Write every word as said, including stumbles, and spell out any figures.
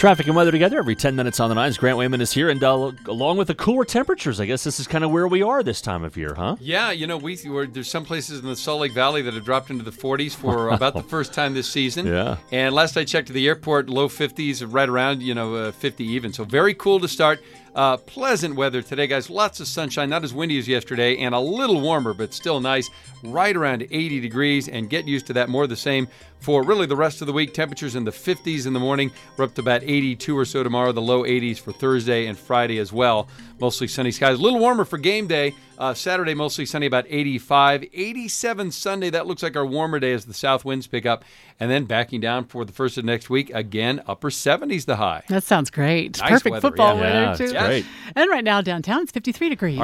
Traffic and weather together every ten minutes on the nines. Grant Wayman is here, and uh, along with the cooler temperatures, I guess this is kind of where we are this time of year, huh? Yeah, you know, we we're, there's some places in the Salt Lake Valley that have dropped into the forties for about the first time this season. Yeah. And last I checked at the airport, low fifties, right around, you know, uh, fifty even. So very cool to start. Uh, pleasant weather today, guys. Lots of sunshine, not as windy as yesterday, and a little warmer, but still nice. Right around eighty degrees, and get used to that. More of the same for really the rest of the week. Temperatures in the fifties in the morning. We're up to about eighty-two or so tomorrow. The low eighties for Thursday and Friday as well. Mostly sunny skies. A little warmer for game day. Uh, Saturday, mostly sunny, about eighty-five. eighty-seven Sunday. That looks like our warmer day as the south winds pick up. And then backing down for the first of next week. Again, upper seventies the high. That sounds great. Nice Perfect weather, football yeah. weather, Yeah, too. it's great. And right now downtown, it's fifty-three degrees.